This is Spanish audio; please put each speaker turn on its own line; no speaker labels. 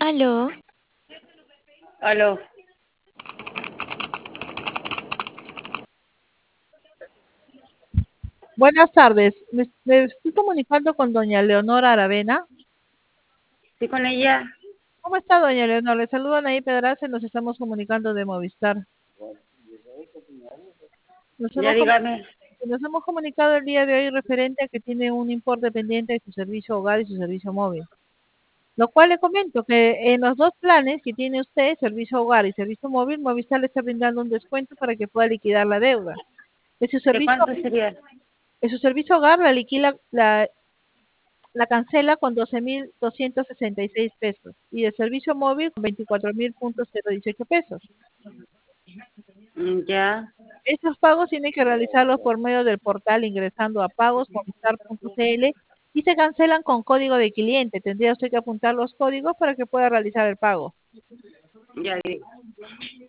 Aló,
Aló,
Buenas tardes. Me estoy comunicando con doña Leonora Aravena.
¿sí con ella?
¿Cómo está, doña Leonora? Le saludan ahí Pedraza y nos estamos comunicando de Movistar. Nos
Ya
hemos, com-
dígame.
nos hemos comunicado el día de hoy referente a que tiene un importe pendiente de su servicio hogar y su servicio móvil. Lo cual le comento que en los dos planes que tiene usted, servicio hogar y servicio móvil, Movistar le está brindando un descuento para que pueda liquidar la deuda. En su
¿De
servicio,
cuánto sería?
en su servicio hogar la cancela con 12.266 pesos y el servicio móvil con 24.018 pesos.
Ya,
Estos pagos tiene que realizarlos por medio del portal ingresando a pagos.movistar.cl y se cancelan con código de cliente. Tendría usted que apuntar los códigos para que pueda realizar el pago.
ya,